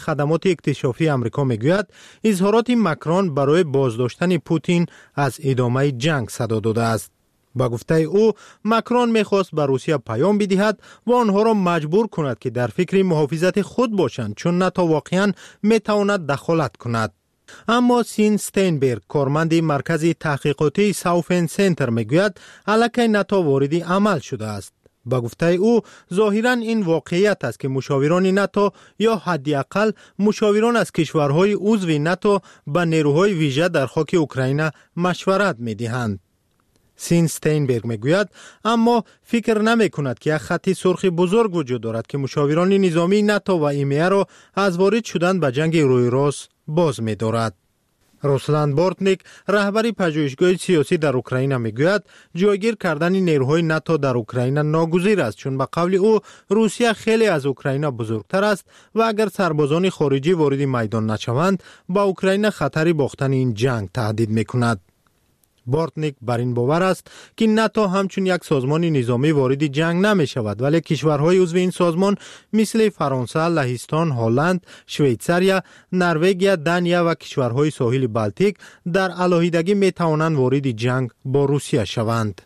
خدمات اکتشافی آمریکا میگوید اظهارات مکرون برای بازداشتن پوتین از ادامه جنگ صدا داده است. با گفته او مکرون میخواست به روسیه پیام بدهد و آنها را مجبور کند که در فکر محافظت خود باشند، چون ناتو واقعا میتواند دخالت کند. اما سین ستینبرگ، کارمند مرکز تحقیقاتی ساوفن سنتر میگوید الکی ناتو وارد عمل شده است. با گفته او ظاهرا این واقعیت است که مشاوران ناتو یا حداقل مشاوران از کشورهای عضو ناتو به نیروهای ویژه در خاک اوکراین مشورت میدهند. سین ستینبرگ میگوید اما فکر نمی کند که یک خط سرخ بزرگ وجود دارد که مشاوران نظامی ناتو و ایمه را از وارد شدن به جنگ روی راست باز می دارد. روسلند بورتنیک، رهبر پژوهشگاه سیاسی در اوکراین میگوید جایگیر کردن نیروهای ناتو در اوکراین ناگزیر است، چون به قول او روسیه خیلی از اوکراین بزرگتر است و اگر سربازان خارجی وارد میدان نشوند با اوکراین خطر باختن این جنگ تهدید میکند. بورتنیک بر این باور است که ناتو همچون یک سازمان نظامی وارد جنگ نمی شود، ولی کشورهای عضو این سازمان مثل فرانسه، لهستان، هلند، شویتزاریا، نروژ، دانیا و کشورهای ساحل بالتیک در علاهیدگی می توانند وارد جنگ با روسیه شوند.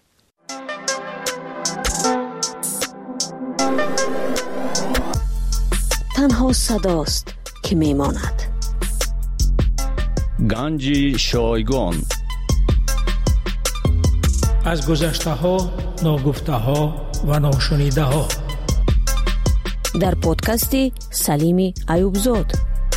تنها صداست که می ماند. گنج شایگان از گذشته ها، ناگفته ها و ناشنیده ها در پادکست سلیم ایوبزاد.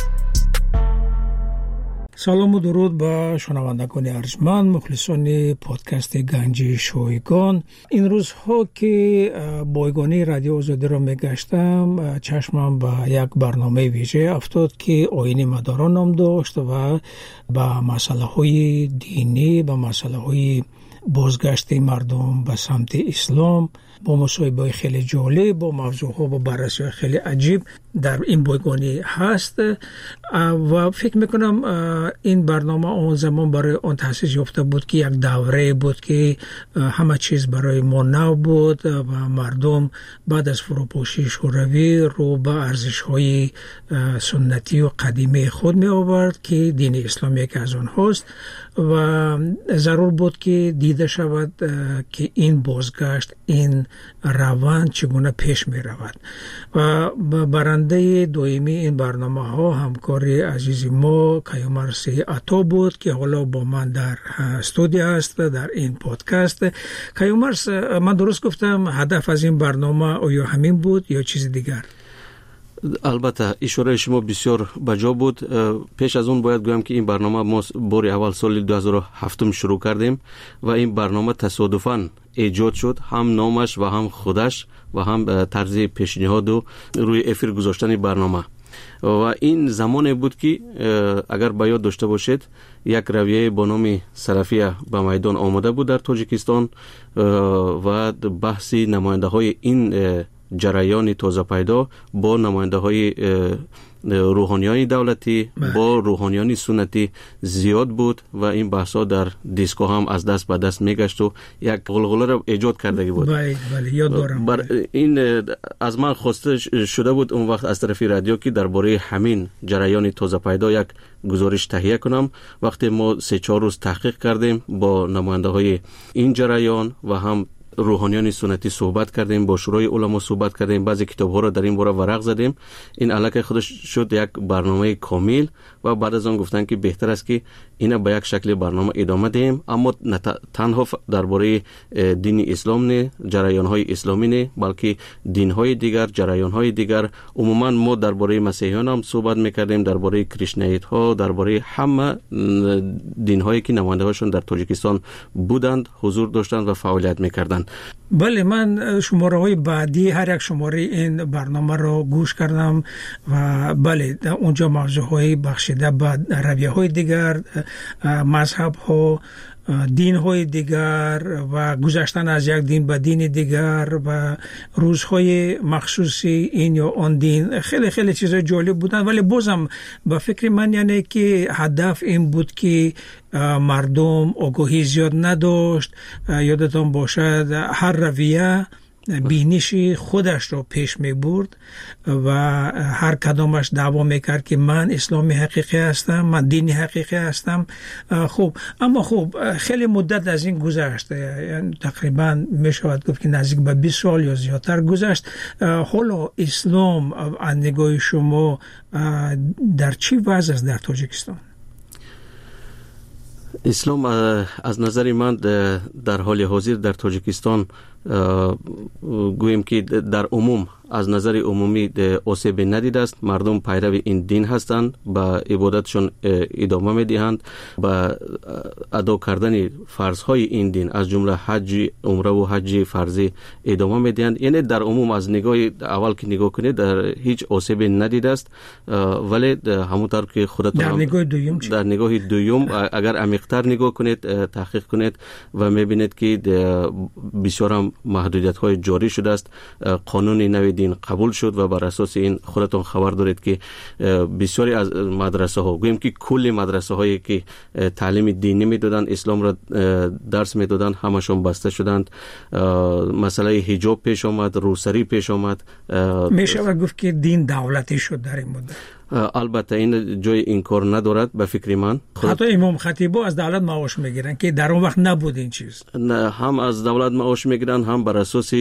سلام و درود به شنوندگان ارجمند، مخلصان پادکست گنج شایگان. این روزها که بایگانی رادیو آزادی را میگشتم، چشمم به یک برنامه ویژه افتاد که آیین مداران نام داشت و به مسئله های دینی، به مسئله های بازگشت مردم به سمت اسلام با مصاحبه خیلی جالب، با موضوعها با بررسی خیلی عجیب در این بایگانی هست و فکر میکنم این برنامه اون زمان برای اون تأسیس یافته بود که یک دوره بود که همه چیز برای ما نو بود و مردم بعد از فروپاشی شوروی رو به ارزش‌های سنتی و قدیمی خود می آورد که دین اسلام یکی از آنهاست و ضرور بود که دیده شود که این بازگشت، این روند چگونه پیش می رود. و برنده دویمی این برنامه ها همکاری عزیز ما کیومرث عطا بود که حالا با من در استودیو است در این پادکست. کیومرث، من درست گفتم هدف از این برنامه آیا همین بود یا چیز دیگر؟ البته اشاره شما بسیار بجا بود. پیش از اون باید گویم که این برنامه ما بار اول سال 2007 شروع کردیم و این برنامه تصادفاً ایجاد شد، هم نامش و هم خودش و هم طرز پیشنهاد و روی افیر گذاشتن برنامه. و این زمانی بود که اگر با یاد داشته باشید یک رویه با نام سلفیه به میدان آمده بود در تاجیکستان و بحث نماینده های این جریان تازه پیدا با نماینده های روحانیان دولتی با روحانیان سنتی زیاد بود و این بحثا در دیسکو هم از دست به دست میگشت و یک غلغله را ایجاد کرده بود. بله یاد دارم. این از من خواسته شده بود اون وقت از طرف رادیو که درباره همین جریان تازه پیدا یک گزارش تهیه کنم. وقتی ما 3-4 روز تحقیق کردیم با نماینده های این جریان و هم روحانیان سنتی صحبت کردیم، با شورای علما صحبت کردیم، بعضی کتاب‌ها را در این باره ورق زدیم. این الکی خودش شد یک برنامه کامل و بعد از آن گفتن که بهتر است که اینا به یک شکل برنامه ادامه دهیم، اما تنها درباره دین اسلام نه، جریان‌های اسلامی نه، بلکه دین‌های دیگر، جریان‌های دیگر. عموما ما درباره مسیحیان هم صحبت می‌کردیم، درباره کریشنایت‌ها، درباره همه دین‌هایی که نماینده‌هاشون در تاجیکستان بودند، حضور داشتند و فعالیت می‌کردند. بله، من شماره‌های بعدی هر یک شماره این برنامه را گوش کردم و بله اونجا موضوع‌های بخشیده به رویه‌های دیگر، مذهب‌ها، دین‌های دیگر و گذشتن از یک دین به دین دیگر و روزهای مخصوصی این یا آن دین، خیلی خیلی چیزای جالب بودن. ولی بازم به فکر من یعنی که هدف این بود که مردم آگاهی زیاد نداشت. یادتان باشد هر رویه بینش خودش رو پیش می برد و هر کدامش دعوا میکرد که من اسلامی حقیقی هستم، من دینی حقیقی هستم. خب اما خب خیلی مدت از این گذشت، یعنی تقریبا می شود گفت که نزدیک به 20 سال یا زیادتر گذشت. حالا اسلام از نگاه شما در چی وضع است در تاجیکستان؟ اسلام از نظر من در حال حاضر در تاجیکستان گویم که در عموم از نظر عمومی آسیب ندیده است. مردم پیرو این دین هستند، با عبادتشون ادامه میدهند، با ادا کردن فرضهای این دین از جمله حج، عمره و حج فرضی ادامه میدهند. یعنی در عموم از نگاه اول که نگاه کنید در هیچ آسیب ندیده است. ولی همونطور که خودتون در نگاه دوم اگر عمیق‌تر نگاه کنید، تحقیق کنید و میبینید که بسیار محدودیت‌های جاری شده است. قانون نو دین قبول شد و بر اساس این خودتون خبر دارید که بسیاری از مدرسه ها، گویم که کل مدرسه هایی که تعلیم دینی میدادن، اسلام را درس میدادن، همشون بسته شدند. مسئله حجاب پیش آمد، روسری پیش آمد. میشه گفت که دین دولتی شد در این مدت. البته این جای انکار ندارد به فکر من. حتی امام خطیبا از دولت معاش میگیرن که در اون وقت نبود این چیز. نه، هم از دولت معاش میگیرن، هم بر اساس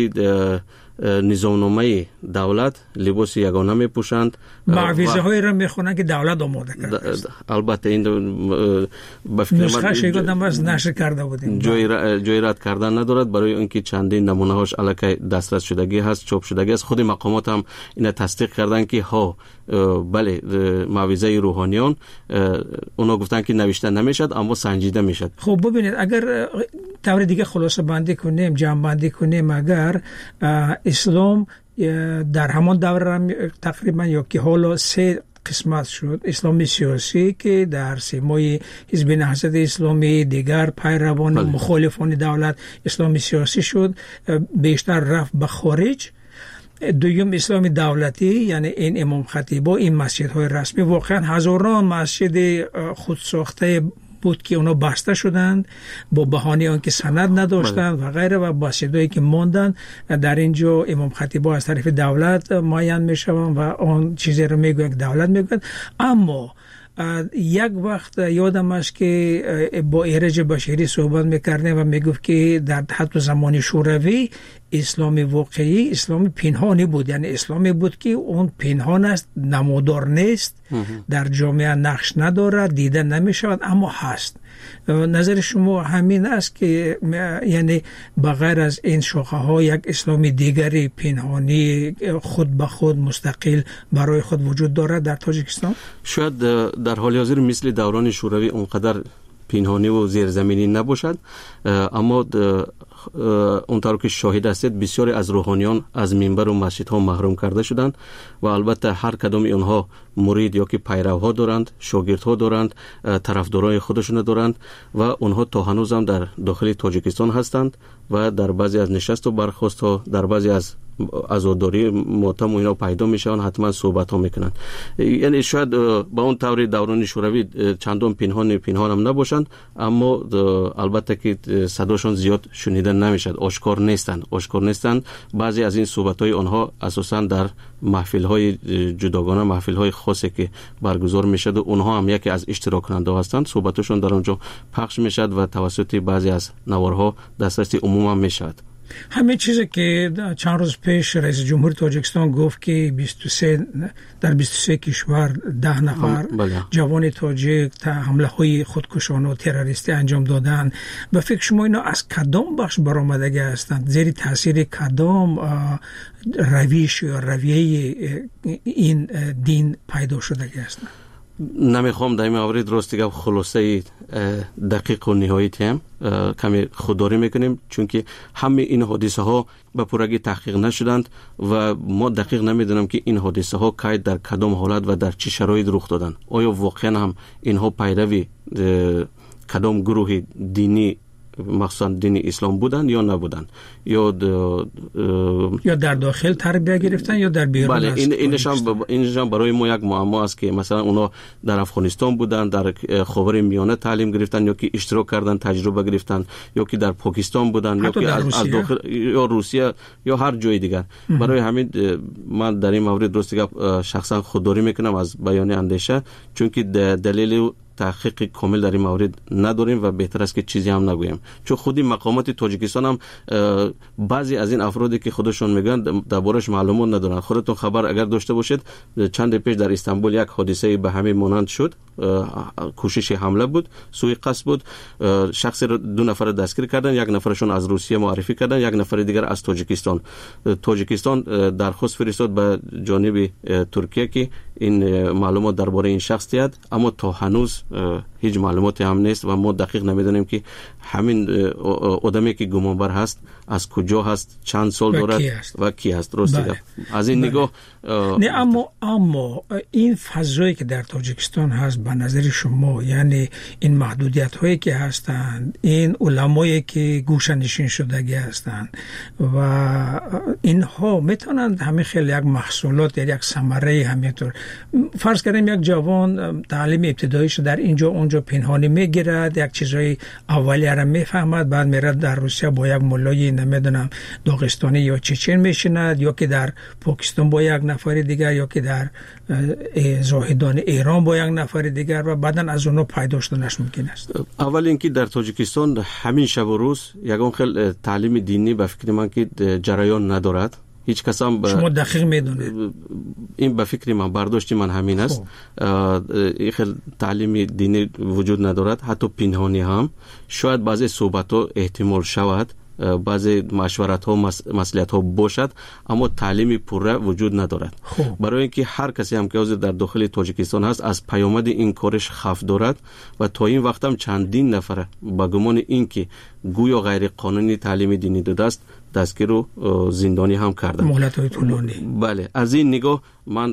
نظامنامه دولت لباس یگانه میپوشند. معویزه های را میخونن که دولت آماده کرده است. البته این به فکر نسخه شیگادم بس نشر کرده بودیم. جای رد کردن ندارد، برای اینکه چندین نمونه هاش الکی دسترس شدگی هست، چاپ شدگی است. خود مقامات هم این تصدیق کردن که ها بله معویزه روحانیان اونا گفتن که نوشته نمیشد اما سنجیده میشد. خب ببینید اگر طور دیگه خلاصه بندی کنیم، جمع بندی کنیم، اگر اسلام در همان دوره تقریبا یا که حالا 3 قسمت شد. اسلامی سیاسی که در سیمای حزب نهضت اسلامی، دیگر پیروان مخالفان دولت اسلامی سیاسی شد، بیشتر رفت به خارج. دوم اسلام دولتی، یعنی این امام خطیبا، این مسجدهای رسمی، واقعا هزاران مسجد خودساخته بود که اونا بسته شدند با بهانه آنکه سند نداشتند و غیره، و مسجدهایی که ماندن در اینجا امام خطیبا از طرف دولت معین میشوند و آن چیزی رو میگویند که دولت میگوید. اما یک وقت یادم است که با ایرج بشیری صحبت میکردیم و میگفت که در حتی زمان شوروی اسلامی واقعی اسلامی پنهانی بود، یعنی اسلامی بود که اون پنهان است، نمودار نیست، در جامعه نقش ندارد، دیده نمی شود، اما هست. نظر شما همین است که یعنی بغیر از این شاخه ها یک اسلامی دیگری پنهانی خود به خود مستقل برای خود وجود دارد در تاجیکستان؟ شاید در حال حاضر مثل دوران شوروی اونقدر پنهانی و زیرزمینی نباشد، اما اونطور که شاهد هستید بسیاری از روحانیان از منبر و مسجدها محروم کرده شدند و البته هر کدام اینها مرید یا که پیروها دارند، شاگردها دارند، طرفدارای خودشون دارند و اونها تا هنوز هم در داخل تاجیکستان هستند و در بعضی از نشست و برخاست ها، در بعضی از عزاداری ماتم و اینا پیدا میشن، حتما صحبت ها میکنن. یعنی شاید با اون طور دوران شوروی چندان پنهان هم نباشند، اما البته که صداشون زیاد شنیده نمیشد، آشکار نیستند. بعضی از این صحبت های آنها اساسا در محفل های جداگانه، محفل های خاصی که برگزار میشد و اونها هم یکی از اشتراک کننده هستند، صحبتشون در اونجا پخش میشد و توسط بعضی از نوارها دسترسی عموم هم میشد. همه چیزی که چند روز پیش رئیس جمهور تاجیکستان گفت که در 23 کشور 10 نفر جوان تاجیک حمله های خودکشانه و تروریستی انجام دادن، به فکر شما اینا از کدام بخش برآمدگی هستند؟ زیر تاثیر کدام رویش یا رویه این دین پیدا شدگی هستند؟ نمیخوام در این مورد راستی خلاصه دقیق و نهایتی هم کمی خودداری میکنیم، چون که همه این حادثه ها به پورگی تحقیق نشدند و ما دقیق نمیدونم که این حادثه ها کی در کدام حالت و در چه شرایط رخ دادن. آیا واقعا هم اینها پیروی کدام گروه دینی مخصوصا دین اسلام بودن یا نبودن، یا در داخل تربیت گرفتن یا در بیرون. بله، اینشان برای ما یک معما است که مثلا اونا در افغانستان بودن، در خاورمیانه تعلیم گرفتن، یا که اشتراک کردن تجربه گرفتن، یا که در پاکستان بودن، یا که از داخل یا روسیه یا هر جای دیگر. برای همین من در این مورد درست شخصا خودداری میکنم از بیان اندیشه، چون که دلیل تحقیق کامل در این مورد نداریم و بهتر است که چیزی هم نگویم، چون خودی مقامات تاجیکستان هم بعضی از این افرادی که خودشون میگن دربارش معلومات ندارن. خودتون خبر اگر داشته باشید، چند پیش در استانبول یک حادثه به همین مانند شد، کوشش حمله بود، سوء قصد بود، شخصی رو 2 نفر دستگیر کردن، 1 نفرشون از روسیه معرفی کردن، 1 نفر دیگر از تاجیکستان درخواست فرستاد به جانب ترکیه که این معلومات درباره این شخص دهد، اما تا هنوز هیچ معلوماتی هم نیست و ما دقیق نمیدونیم که همین آدمی که گمانبر هست از کجا هست، چند سال دارد و کی هست. درسته؟ بله. از این نگاه نه، اما این فضایی که در تاجیکستان هست به نظر شما، یعنی این محدودیت هایی که هستند، این علمایی که گوشه‌نشین شدگی هستند و اینها میتونند همه خیلی یک محصولات یا یک ثمره همینطور، فرض کنیم یک جوان تعلیم ابتداییش در اینجا اونجا پنهانی میگیرد، یک چیزای اولیه را میفهمد، بعد میره در روسیه با یک مولای نمیدونم داغستانی یا چچن میشیند، یا که در پاکستان با یک نفر دیگر، یا که در زاهدان ایران با یک نفر دیگر، و بعدن از اونها پیدا شدنش ممکن است. اول اینکه در تاجیکستان همین شب و روز یگان خیلی تعلیم دینی به فکر من که جریان ندارد. هیچ کس هم شما دقیق میدونید؟ این به فکر من، برداشت من همین است. خیلی تعلیم دینی وجود ندارد، حتی پنهانی هم. شاید بعضی صحبت ها احتمال شود، بعضی مشورت ها مصلحت ها باشد، اما تعلیم پوره وجود ندارد. برای اینکه هر کسی هم که در داخل تاجیکستان هست از پیامد این کارش خوف دارد و تا این وقت هم چندین نفر با گمان اینکه گویا غیر قانونی تعلیم دینی داده است دستگیر و زندانی هم کردن. مهلت‌های طولانی. بله، از این نگاه من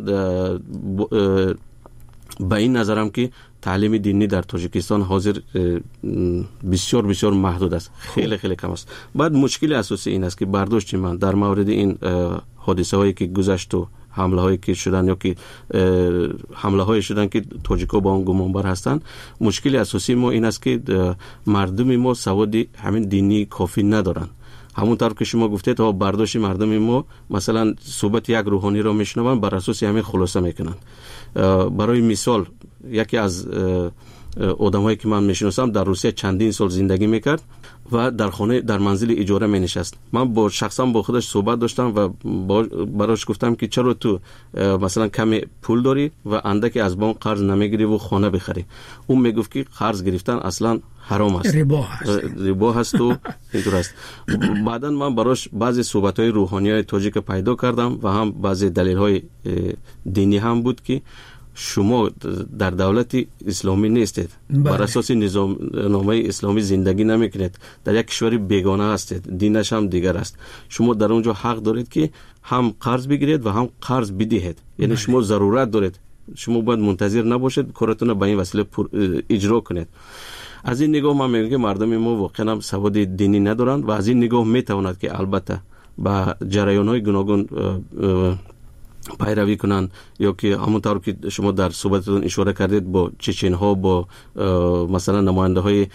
به این نظرم که تعلیم دینی در تاجیکستان حاضر بسیار بسیار محدود است، خیلی خیلی کم است. بعد مشکل اساسی این است که برداشت من در مورد این حادثه هایی که گذشت و حمله هایی که شدن، یا که حمله هایی شدن که تاجیکا با اون گمانبر هستند، مشکل اساسی ما این است که مردم ما سواد همین دینی کافی ندارن. همونطور که شما گفتید، تا برداشت مردم ما مثلا صحبت یک روحانی را میشنون بر اساس همین خلاصه میکنن. برای مثال یکی از آدمایی که من میشناسم در روسیه چندین سال زندگی میکرد و در خانه در منزل اجاره می نشست. من شخصا با خودش صحبت داشتم و براش گفتم که چرا تو مثلا کمی پول داری و اندکی از بانک قرض نمیگیری و خانه بخری؟ اون میگفت که قرض گرفتن اصلا حرام است، ربا هست و اینطور است. بعدن من براش بعضی صحبت‌های روحانیای تاجیک پیدا کردم و هم بعضی دلیل‌های دینی هم بود که شما در دولت اسلامی نیستید، بر اساس نظامنامه اسلامی زندگی نمیکنید، در یک کشور بیگانه هستید، دینش هم دیگر است. شما در اونجا حق دارید که هم قرض بگیرید و هم قرض بدهید. یعنی شما ضرورت دارید، شما باید منتظر نباشید کارتون به این وسیله اجرا کنید. از این نگاه من میگم که مردم ما واقعا هم سواد دینی ندارند و از این نگاه میتواند که البته با جریان‌های گوناگون پیروی کنند، یا که همونطور که شما در صحبتتون اشاره کردید با چچن‌ها، با مثلا نماینده‌های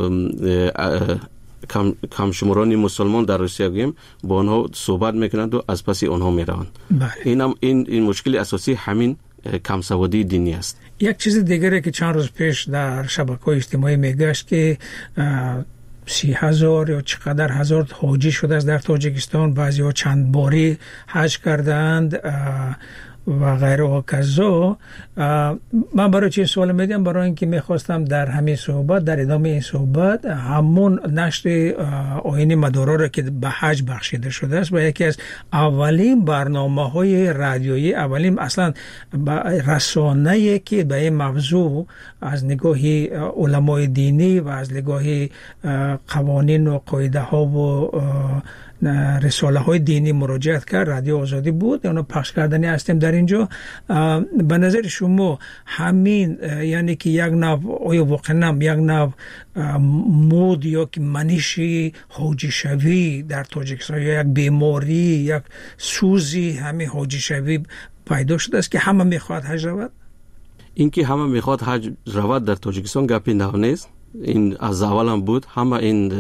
کمشمرانی مسلمان در روسیه گیم، با آنها صحبت میکنند و از پس آنها میروند. این مشکل اساسی همین کم سوادی دینی است. یک چیز دیگری که چند روز پیش در شبکه‌های اجتماعی میگشت که 30,000 یا چقدر هزار حاجی شده است در تاجیکستان، بعضی ها چند باری حج کردند و غیره و کذا. من برای چه سوال میدم؟ برای اینکه میخواستم در همین صحبت، در ادامه این صحبت، همون نشر آیین مدارا را که به حج بخشیده شده است و یکی از اولین برنامه‌های رادیویی، اولین اصلا رسانه‌ای که به این موضوع از نگاه علمای دینی و از نگاه قوانین و قاعده ها و رساله های دینی مراجعت کرد. رادیو آزادی بود، اونو پخش کردنی هستیم در اینجا. به نظر شما همین یعنی که یک نوع آیا واقعا یک نوع مود یا که منشی حاجی شوی در تاجیکستان یا یک بیماری یک سوزی همین حاجی شوی پیدا شده است که همه میخواد حج رود؟ اینکه همه میخواد حج رود در تاجیکستان گپی نو نیست. این از اول هم بود. همه این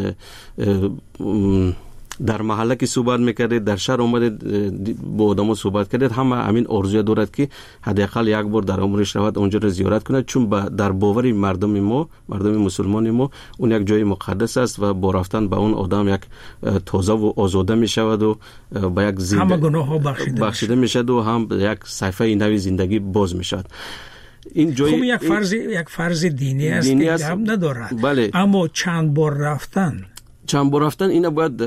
در محله که صحبت میکردید، در شهر اومدید با آدمو صحبت کردید، همه همین آرزوی دارد که حداقل یک بار در عمرش رود اونجا رو زیارت کنه، چون در باور مردم ما، مردم مسلمان ما، اون یک جای مقدس است و با رفتن به اون آدم یک تازه و آزاده میشود و با یک همه گناه ها بخشیده میشد و هم یک صفحه نوی زندگی باز میشد. این جای خب یک فرض دینی است که جواب ندارد. بله. اما چند بار رفتن اینا باید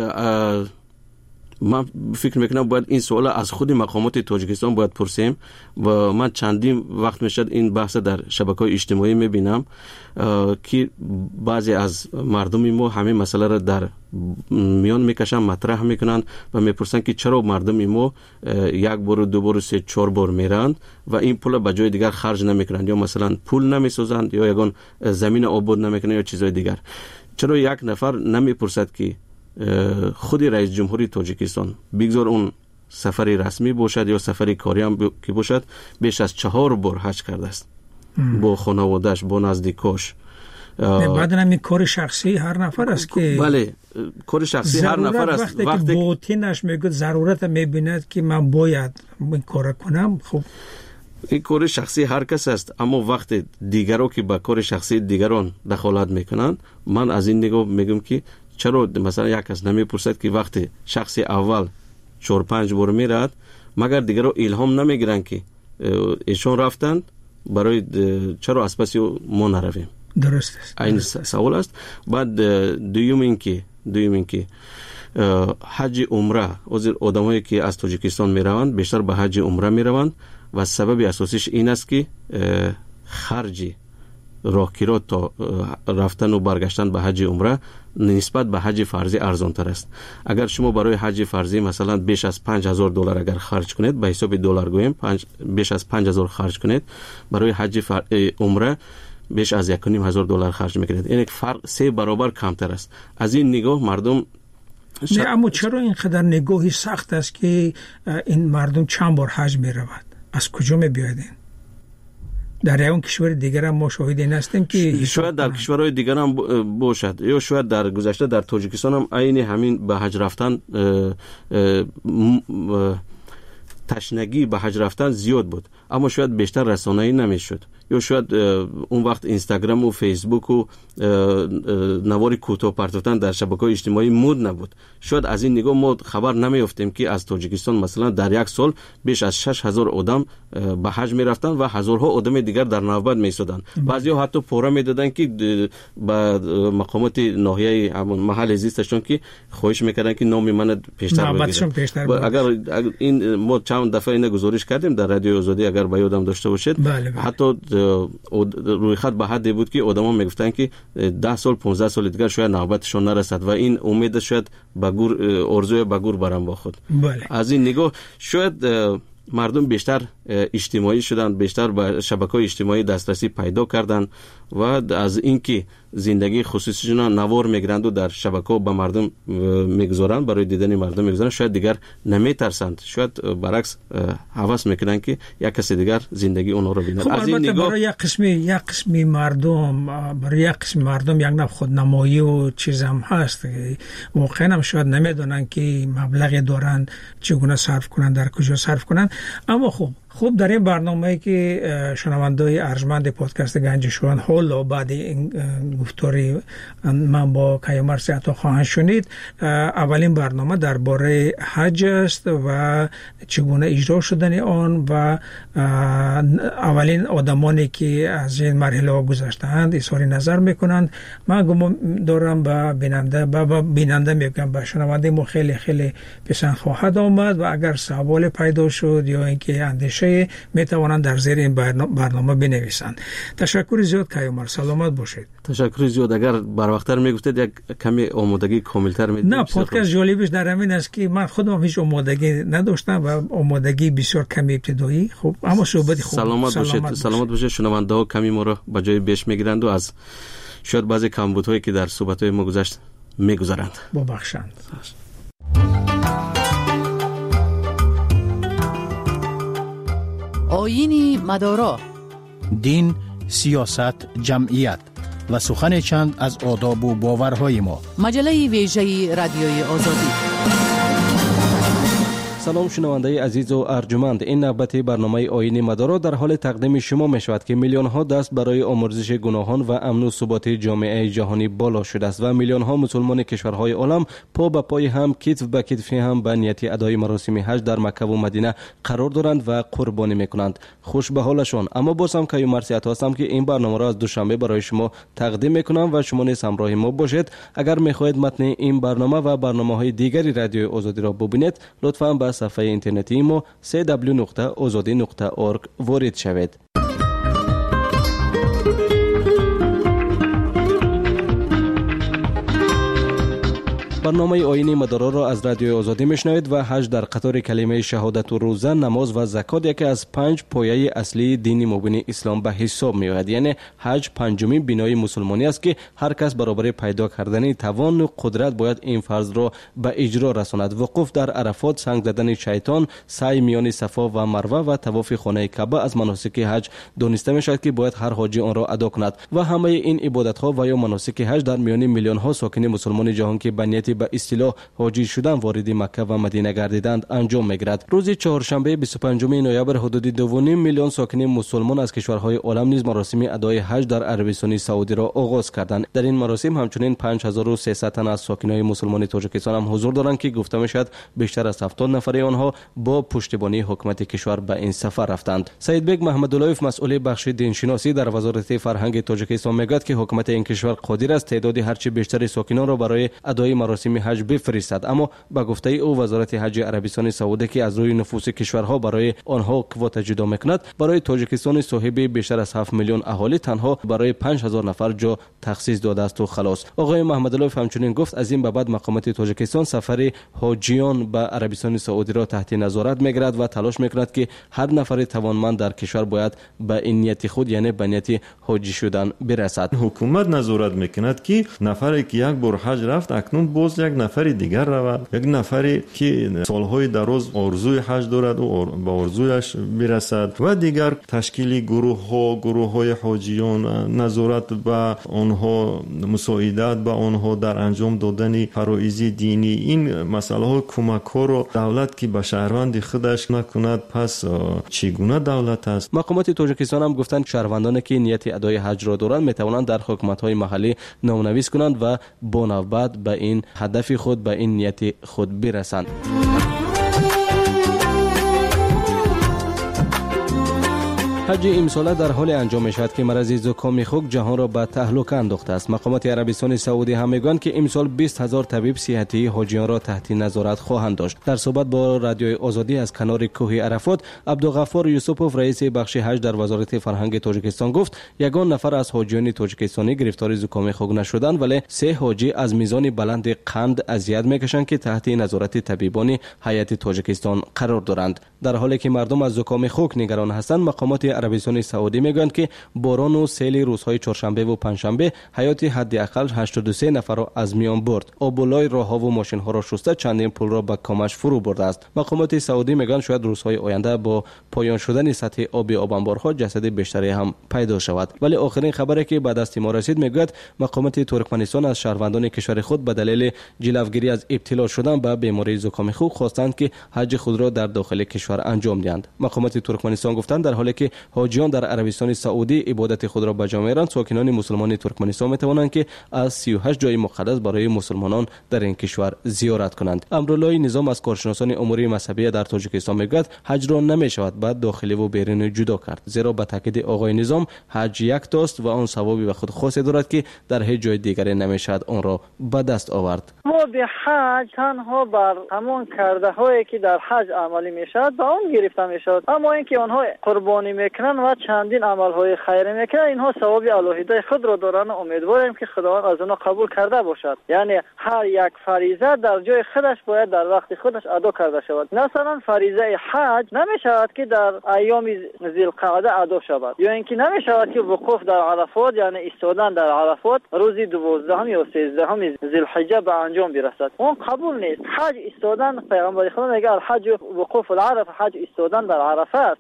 من فکر میکنم باید این سوال از خود مقامات تاجیکستان باید پرسیم و من چندین وقت میشد این بحث در شبکه‌های اجتماعی میبینم که بعضی از مردم ما همین مسئله را در میان میکشن، مطرح میکنن و میپرسن که چرا مردم ما یک بار، دو بار، سه، چهار بار میرن و این پول به جای دیگر خرج نمیکنن، یا مثلا پول نمیسازند یا یگان زمین آباد نمیکنن یا چیزای دیگر. چرا یک نفر نمیپرسد که خود رئیس جمهوری تاجیکستان بگذار اون سفری رسمی باشد یا سفری کاری هم که باشد، بیش از 4 بار حج کرده است با خانواده‌اش، با نزدیکاش. بعد این کار شخصی هر نفر است که بله، کار شخصی هر نفر است. وقتی که باطنش میگه ضرورت میبیند که من باید این کار کنم، خب این کار شخصی هر کس است، اما وقت دیگران که با کار شخصی دیگران دخالت میکنن، من از این نگاه میگم که چرا مثلا یک کس نمیپرسد که وقتی شخصی اول 4-5 بار میرد مگر دیگران الهام نمیگیرن که ایشون رفتند برای چرا از پس ما نرویم؟ درست است. این سوال است. بعد دوم اینکه حج عمره، آدمایی که از تاجیکستان میروند بیشتر به حج عمره میروند و سبب اساسیش این است که خرجی راهگیری تا رفتن و برگشتن به حج عمره نسبت به حج فرضی ارزان تر است. اگر شما برای حج فرضی مثلا بیش از $5,000 اگر خرج کنید، به حساب دلار گویم بیش از 5,000 خرج کنید، برای حج عمره بیش از $1,500 خرج میکنید. این یک فرق 3 برابر کمتر است. از این نگاه مردم نه، اما چرا اینقدر نگاهی سخت است که این مردم چند بار حج میرود؟ از کجا میبیاید این؟ در اون کشور دیگر هم ما شاهد این هستیم که شاید در کشورهای دیگر هم باشد، یا شاید در گذشته در تاجیکستان هم عین همین به حج رفتن تشنگی به حج رفتن زیاد بود، اما شاید بیشتر رسانه‌ای نمیشد، یا شاید اون وقت اینستاگرام و فیسبوک و نوار کوتاه پرتوتن در شبکه‌های اجتماعی مود نبود. شاید از این نگاه ما خبر نمیافتیم که از تاجیکستان مثلا در یک سال بیش از 6,000 آدم به حج میرفتن و هزارها آدم دیگر در نوبت میایستادن. بعضیا حتی پورا میدادن که با مقامات ناحیه همون محل زیستشون که خواهش میکردن که نام من پیشتر بگیرن. اگر این ما چند دفعه اینو گزارش کردیم در رادیو آزادی، اگر به یادم داشته باشید، حتی روی خط به حدی بود که آدما میگفتن که 10 سال 15 سال دیگر شاید نوبتشون نرسد و این امید شاید به گور ارزوی به گور برام با خود. از این نگاه شاید مردم بیشتر اجتماعی شدن، بیشتر به شبکه‌های اجتماعی دسترسی پیدا کردن و از اینکه زندگی خصوصیشون نوار میگیرند و در شبکه‌ها به مردم میگذارن، برای دیدن مردم میگذارن، شاید دیگر نمیترسند، شاید برعکس هوس میکنن که یک کسی دیگر زندگی اونها رو ببینه. از این نگاه برای یک قسمی مردم یک نوع خودنمایی و چیز هم هست، واقعا هم شاید نمیدونن که مبلغی دارن چگونه صرف کنن، در کجا صرف کنن. اما خوب در این برنامه‌ای که شنونده‌های ارجمند پادکست گنج شویگان حالا بعد این گفتاری من با کیامرثی عطا خواهند شنید، اولین برنامه درباره حج است و چگونه اجرا شدن آن و اولین آدمانی که از این مرحله گذشته‌اند اظهار نظر میکنند. من گمان دارم به بیننده میگم به شنونده ما خیلی خیلی پسند خواهد آمد و اگر سوال پیدا شد یا اینکه اندیشه نقشه میتوانند در زیر این برنامه بنویسند. تشکر زیاد کیومرث، سلامت باشید. تشکر زیاد. اگر بر وقتتر میگفتید یک کمی آمادگی کاملتر میدید. نه، پادکست جالبش در همین است که من خودم هیچ آمادگی نداشتم و آمادگی بسیار کمی ابتدایی. خب اما صحبت خوب. سلامت باشید. شنونده ها کمی ما رو به جای بیش میگیرند و از شاید بعضی کمبودهایی که در صحبت‌های ما گذشت میگذارند. ببخشند. آیین مدارا، دین، سیاست، جمعیت و سخن چند از آداب و باورهای ما. مجله ویژه رادیوی آزادی. سلام شنونده عزیز و ارجمند، این نوبت برنامه آیین مدارا در حال تقدیم شما می شود که میلیون ها دست برای آمرزش گناهان و امن و ثبات جامعه جهانی بالا شده است و میلیون ها مسلمان کشورهای عالم پا به پای هم، کتف به کتف هم به نیت ادای مراسم حج در مکه و مدینه قرار دارند و قربانی میکنند. خوش به حالشان. اما باز هم کیومرث هستم که این برنامه را از دوشنبه برای شما تقدیم میکنم و شما نیز همراه ما باشید. اگر میخواهید متن این برنامه و برنامه‌های دیگری رادیو آزادی را ببینید، لطفاً به صفحه اینترنتی ما www.azadi.org وارد شوید. برنامه آیین مدارا را از رادیو آزادی میشنوید و حج در قطار کلمه شهادت و روزه، نماز و زکات یکی از 5 پایه اصلی دین مبین اسلام به حساب میآید. یعنی حج پنجمین بنای مسلمانی است که هر کس برابر پیدا کردن توان و قدرت باید این فرض را به اجرا رساند. وقوف در عرفات، سنگ زدن شیطان، سعی میان صفا و مروه و طواف خانه کعبه از مناسک حج دانسته میشود که باید هر حاجی آن را ادا کند و همه این عبادت ها و یا مناسک حج در میان میلیون ها ساکن مسلمان جهان که به نیت به اصطلاح حاجی شدن وارد مکه و مدینه گردیدند انجام میگیرد. روز چهارشنبه 25 نوامبر حدود 2.5 میلیون ساکن مسلمان از کشورهای عالم نیز مراسم ادای حج در عربستان سعودی را آغاز کردند. در این مراسم همچنین 5300 تن از ساکنان مسلمان تاجیکستان هم حضور دارند که گفته میشد بیشتر از 70 نفر آنها با پشتیبانی حکومت کشور به این سفر رفتند. سید بیگ محمداللهیف مسئول بخش دینشناسی در وزارت فرهنگ تاجیکستان میگوید که حکومت این کشور قادر است تعداد هرچه بیشتر ساکنان را برای ادای مراسم حج بفرستد، اما با گفته او وزارت حج عربستان سعودی که از روی نفوس کشورها برای آنها کوتا جدا میکند، برای تاجیکستان صاحب بیشتر از 7 میلیون اهالی تنها برای 5000 نفر جا تخصیص داده است و خلاص. آقای محمداللهیف همچنین گفت از این به بعد مقامات تاجیکستان سفر حاجیان به عربستان سعودی را تحت نظارت میگیرد و تلاش میکند که هر نفر توانمند در کشور باید به این نیت خود یعنی به نیت حاجی شدن برسد. حکومت نظارت میکند که نفری که یک بار حج رفت اکنون باز یک نفری دیگر رود، یک نفری که سالهای دراز آرزوی حج دارد و به آرزویش برسد و دیگر تشکیل گروه‌های حاجیان، نظارت به آنها، مساعدت به آنها در انجام دادن فرایض دینی، این مسئله ها کمک ها رو دولت که به شهروند خودش نکند پس چگونه دولت است؟ مقامات تاجیکستان هم گفتند شهروندانی که نیت ادای حج را دارند میتوانند در حکومت های محلی نامنویس کنند و با نوبت به این هدف خود به این نیت خود برسند. حج امساله در حال انجام می شود که مرض زکام خوک جهان را به تهلکه انداخته است. مقامات عربستان سعودی هم میگویند که امسال 20000 طبیب صحتی حاجیان را تحت نظارت خواهند داشت. در صحبت با رادیوی آزادی از کنار کوه عرفات، عبدالغفار یوسفوف رئیس بخش حج در وزارت فرهنگ تاجیکستان گفت یگان نفر از حاجیان تاجیکستانی گرفتار زکام خوک نشدند، ولی 3 حاجی از میزان بلند قند اذیت میکشند که تحت نظارت طبیبان هیئت تاجیکستان قرار دارند. در حالی که مردم از زکام خوک نگران هستند، مقامات عربستان سعودی میگویند که باران و سیل روزهای چهارشنبه و پنجشنبه حیات حداقل 83 نفر را از میان برد. آبولای راهها و ماشین ها را شسته چندین پل را به کامش فرو برده است. مقامات سعودی میگویند شاید روزهای آینده با پایان شدن سطح آب آبانبارها جسد بیشتری هم پیدا شود. ولی آخرین خبری که به دست ما رسید میگوید مقامات ترکمنستان از شهروندان کشور خود به دلیل جلوگیری از ابتلا شدن به بیماری زکام خوک خواستند که حج خود را در داخل کشور انجام دهند. مقامات ترکمنستان گفتند در حالی که حاجیان در عربستان سعودی عبادت خود را به جا می‌آورند، ساکنان مسلمان ترکمنستان می‌توانند که از 38 جای مقدس برای مسلمانان در این کشور زیارت کنند. امرالله نظام از کارشناسان امور مذهبی در تاجیکستان میگوید حج را نمی‌شود بعد داخلی و بیرونی جدا کرد، زیرا به تاکید آقای نظام حج یک تاست و آن ثوابی به خود خاصی دارد که در هیچ جای دیگری نمی‌شود آن را به دست آورد. ما به حج تنها بر همون کرده هایی که در حج عملی میشد به اون گرفته میشد، اما اینکه آنها قربانی میکنن و چندین عمل های خیری میکنن اینها ثواب الهی خود را دارن. امیدواریم که خداوند از آنها قبول کرده باشد. یعنی هر یک فریضه در جای خودش باید در وقت خودش ادا کرده شود. مثلا فریضه حج نمیشود که در ایام ذوالقعده ادا شود، یا اینکه نمیشود که وقوف در عرفات یعنی ایستادن در عرفات روز 12 یا 13 ذوالحجه به انجام برسد. اون قبول نیست. حج ایستادن، پیغمبر خدا میگه الحج وقوف العرفه، حج ایستادن در عرفه است.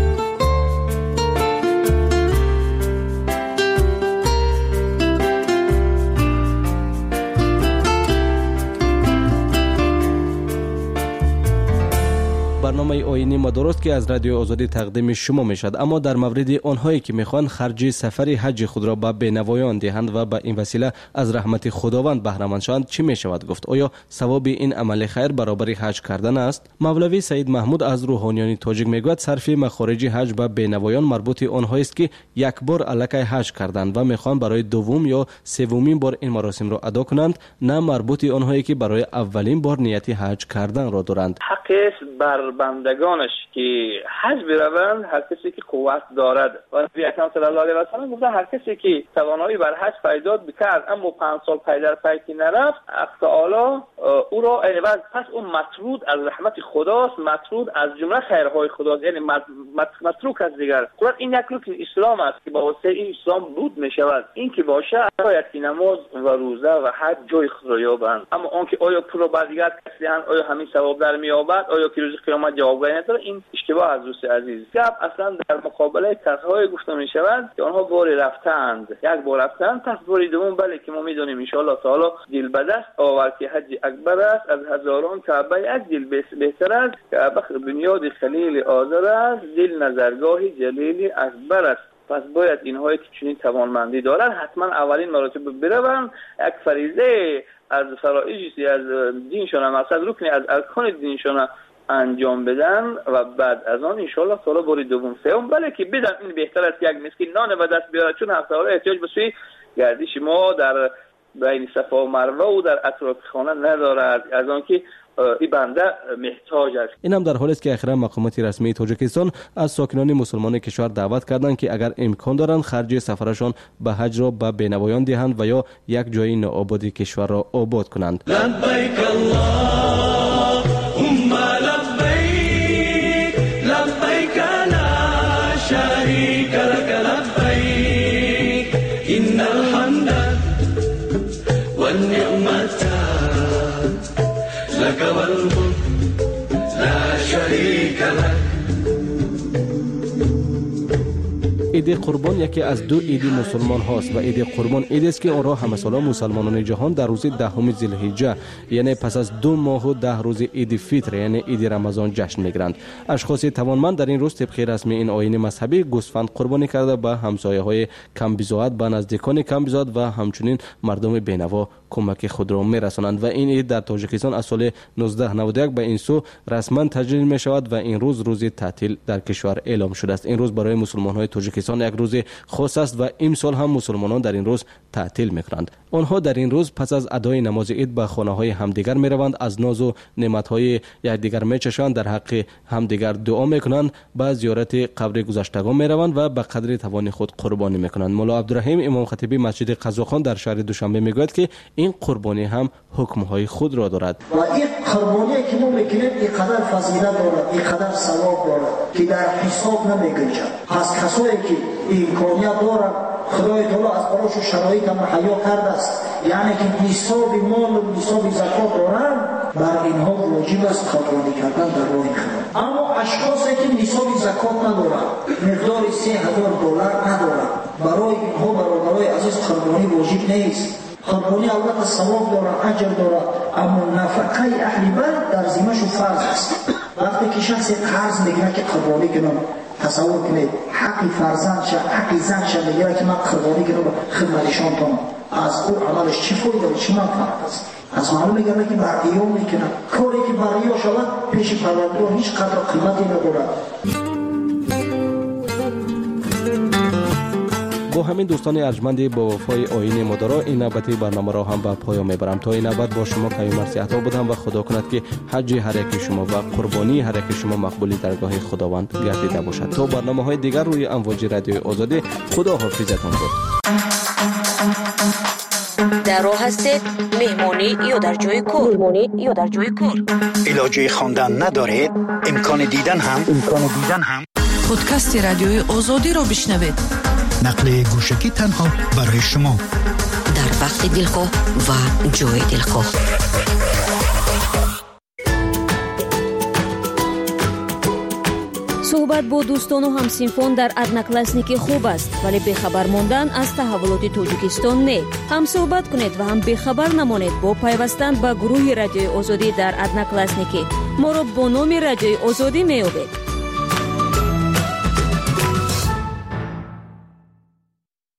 برنامه آیینی ما درست که از رادیو آزادی تقدیم شما می شد، اما در مورد آنهایی که میخوان خرج سفر حج خود را به بینوایان دهند و به این وسیله از رحمت خداوند بهره مند شوند چی می شود گفت؟ آیا ثواب این عمل خیر برابر حج کردن است؟ مولوی سید محمود از روحانیان تاجیک میگوید صرف مخارج حج به بینوایان مربوط آنهایی است که یک بار الکی حج کردند و میخوان برای دوم یا سومین بار این مراسم را ادا کنند، نه مربوط آنهایی که برای اولین بار نیت حج کردن را دارند. حقیقت بر بندگانش که حج بروند هر کسی که قوت دارد. و نبی اکرم صلی الله علیه و سلم گفته هر کسی که توانایی بر حج پیدا بکرد اما 5 سال پی در پی نرفت، تعالی او را عوض، پس اون مطرود از رحمت خداست، مطرود از جمله خیرهای خداست، یعنی متروک از دیگر. قرآن این یک رکن اسلام است که با واسطه این اسلام بود می شود. این که باشه باید که نماز و روزه و حج جای خود را یابند. اما اون که آیا پول را دیگر کسی آیا همین ثواب در مییابد، آیا که روز قیامت جوابگویی نداره، این اشتباه از دوست عزیز. گپ اصلا در مقابله کسایی گفته می شود که آنها باری رفتند، یک بار رفتند، پس باری دوم بله که ما میدونیم ان شاء الله تعالی دل به دست آورد که حج اکبر است، از هزاران کعبه یک دل بهتر است، کعبه بنیاد خلیل آذر است، دل نظرگاه جلیل اکبر است. پس باید اینهایی که چنین توانمندی دارن حتما اولین مراتب بروند، یک فریضه از فرائض از دینشون، مثلا رکنی از ارکان دینشون انجام بدن و بعد از آن ان شاء الله تعالی باری دوم سوم بله که بدن. این بهتر است که یک مسکین نان به دست بیاره، چون هفته ها احتیاج به سوی گردش ما در بین صفا و مروه و در اطراف خانه ندارد، از آن که این بنده محتاج است. این هم در حالی است که اخیرا مقامات رسمی تاجیکستان از ساکنان مسلمان کشور دعوت کردند که اگر امکان دارند خرج سفرشان به حج را به بینوایان دهند و یا یک جای نوآباد کشور را آباد کنند. لبیک اللهم لبیک لبیک لا شریک لک لبیک ان الحمد والنعمت لك والملك لا شريك لك. عید قربان یکی از دو عید مسلمان هاست و عید قربان عید است که آن را همه ساله مسلمانان جهان در روز 10 ذوالحجه یعنی پس از 2 ماه و 10 روز عید فطر یعنی عید رمضان جشن میگیرند. اشخاص توانمند در این روز طبق رسمی این آیین مذهبی گوسفند قربانی کرده به همسایه‌های کم بضاعت، به نزدیکان کم بضاعت و همچنین مردم بینوا کمک خود را میرسانند و این عید در تاجیکستان از سال 1991 به این سو رسما تجلیل می شود و این روز تعطیل در کشور اعلام شده است. این روز برای مسلمان‌های تاجیکستان یک روز خاص است و امسال هم مسلمانان در این روز تعطیل می‌کنند. آنها در این روز پس از ادای نماز عید به خانه‌های همدیگر می‌روند، از ناز و نعمت‌های یکدیگر می‌چشند، در حق همدیگر دعا می‌کنند، به زیارت قبر گذشتگان می‌روند و به قدر توان خود قربانی می‌کنند. مولا عبدالرحیم امام خطیبی مسجد قزاقان در شهر دوشنبه میگوید که این قربانی هم حکم‌های خود را دارد. و این قربانی که ما می‌کنیم اینقدر فضیلت دارد، اینقدر ثواب دارد که در حساب نمی‌گنجد. پس کسایی که امکانیت دارند خدای تعالی از براشون شرایط مهیا کرده است، یعنی که نصاب مال و نصاب زکات دارند، بر اینها واجب است قربانی کردن در راه خدا. اما اشخاصی که نصاب زکات ندارند، مقدار $3000 ندارند، برای اینها برادرای عزیز قربانی واجب نیست. قربانی البته ثواب دارد، اجر دارد، اما نفقه اهل بیت در ذمه‌شون فرض است. وقتی که شخص قرض میگیره که قربانی کنم، تصور کنید حق فرزند شه حق زن شه میگه که من قربانی کنم خدمتشان کنم از او عملش چی فایده و چی منفعت است از معلوم میگه که برقیام میکنن کاری که برقیام شود پیش پروردگار هیچ قدر قیمتی ندارد. با همین دوستان ارجمند با وفای آیین مدارا این نوبتی برنامه را هم به پایان میبرم. تا این نوبت با شما کمی مرسی عطا بودم و خدا کند که حج هر یک شما و قربانی هر یک شما مقبولی درگاه خداوند گردیده باشد. تا برنامه‌های دیگر روی امواج رادیوی آزادی، خدا حافظتون بود. در راه هستید مهمانی یا در جای کار علاجه خواندن ندارید امکان دیدن هم پادکست رادیوی آزادی را بشنوید. نقل گوشکی تنها برای شما در وقت دلخواه و جای دلخواه. صحبت با دوستان و همسینفون در ادناکلاسنیکی خوب است، ولی بخبر ماندن از تحولات تاجیکستان نه. هم صحبت کنید و هم بخبر نمانید با پیوستن به گروه رادیوی آزادی در ادناکلاسنیکی. ما را با نام رادیوی آزادی میابید.